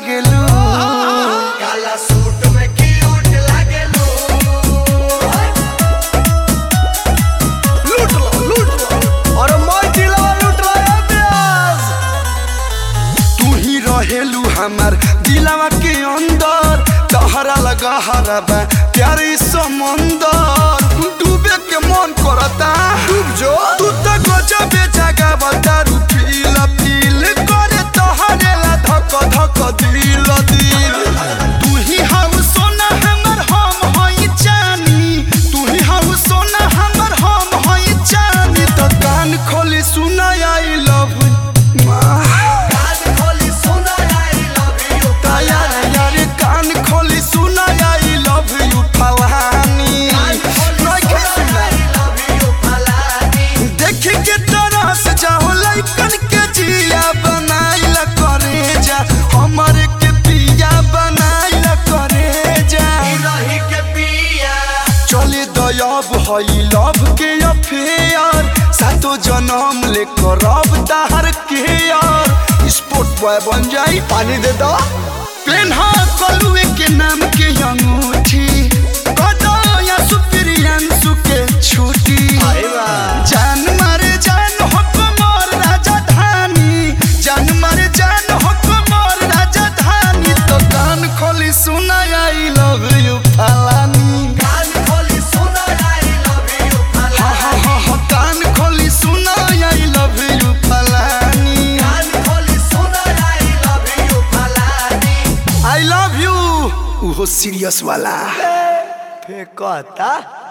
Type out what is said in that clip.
लागेलू काला सूट में क्यूट लागेलू लूट लो और मैं दिलवा लूट लो प्यास तू ही रहेलू हमार दिलवा के अंदर तहरा लगा हरबा प्यारी समंदर डूबे के मन करता डूब जो तू तो गजब जगह बतारू फील करे तोहरे ला धक धक दिल तू ही हम सोना हमर हम हई जानी तू ही हम सोना हमर हम हई जानी तो कान खोली सुना आई लव हई लव के अफेयर सातो जन्म ले करब ताहर के यार स्पोर्ट बॉय बन जाई पानी दे दो पेन्हा कलुए के नाम के अंगूठी कदो या सुप्रियांशु के छुट्टी जान मारे जान हुक्मर राजधानी जान मारे जान हुक्मर राजधानी तो कान खोली सुना आई लव यू फलानी सीरियस वाला फेंकता